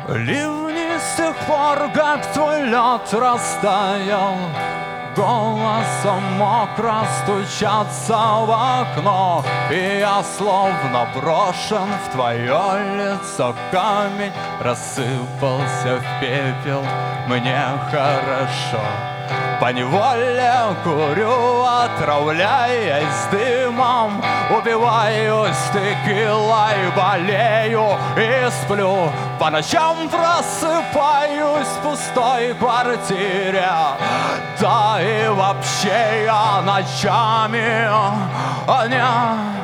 Ливни с тех пор, как твой лед растаял, голосом мокро стучатся в окно, и я словно брошен в твое лицо. Камень рассыпался в пепел, мне хорошо. Поневоле курю, отравляясь дымом, убиваюсь текилой, болею и сплю. По ночам просыпаюсь в пустой квартире, да и вообще я ночами не...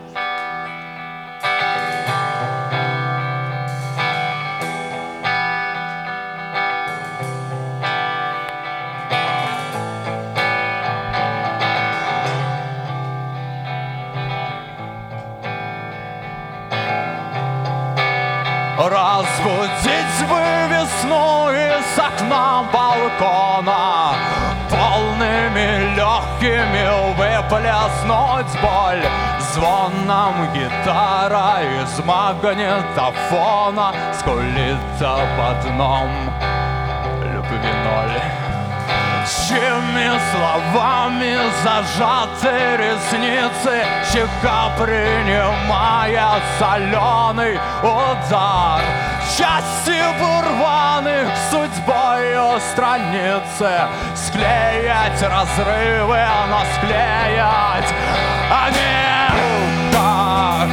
Разбудить бы весну из окна балкона, полными легкими выплеснуть боль. Звоном гитара из магнитофона скулит об одном: любви ноль. Чьими словами зажаты ресницы, щека принимая соленый удар. Части вырванных судьбою страницы, склеять разрывы, но склеять они так.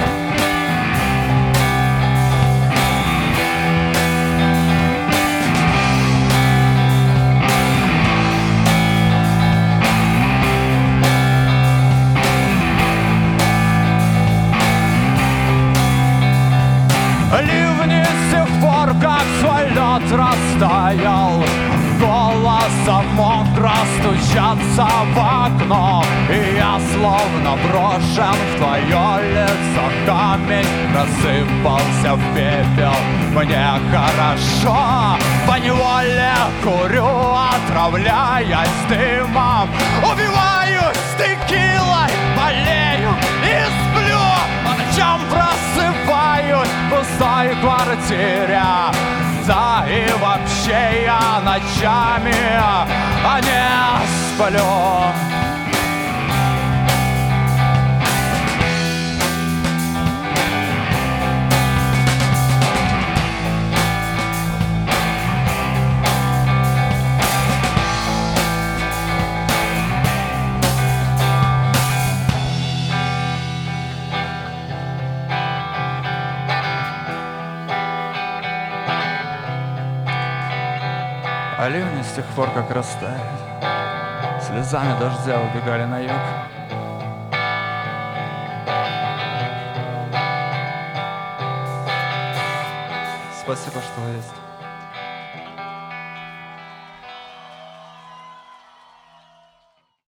Ливни с тех пор, как свой лед растаял, голосом мокро стучатся в окно, и я словно брошен в твое лицо. Камень рассыпался в пепел, мне хорошо. Поневоле курю, отравляясь дымом, убиваюсь текилой, болею и сплю. По ночам просыпаюсь в пустой квартире, да и вообще я ночами не сплю. А ливни с тех пор, как растаяли, слезами дождя убегали на юг. Спасибо, что вы есть.